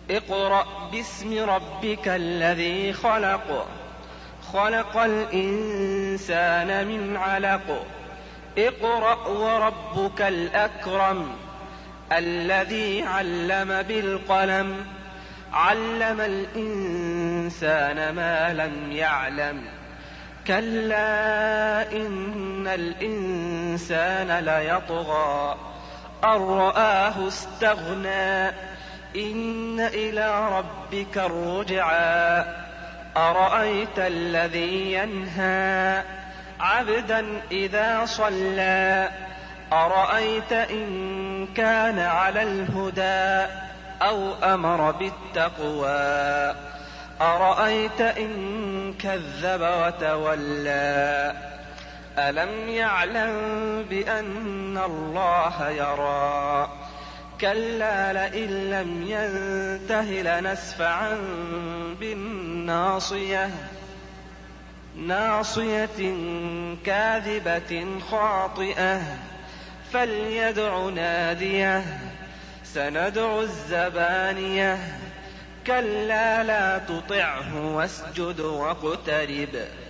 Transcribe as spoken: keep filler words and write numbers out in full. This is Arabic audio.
اقرأ باسم ربك الذي خلق خلق الإنسان من علق اقرأ وربك الأكرم الذي علم بالقلم علم الإنسان ما لم يعلم كلا إن الإنسان ليطغى أن رآه استغنى إن إلى ربك الرجعى أرأيت الذي ينهى عبدا إذا صلى أرأيت إن كان على الهدى أو أمر بالتقوى أرأيت إن كذب وتولى ألم يعلم بأن الله يرى كلا لئن لم ينته لنسفعا بالناصية ناصية كاذبة خاطئة فليدع ناديه سندع الزبانية كلا لا تطعه واسجد واقترب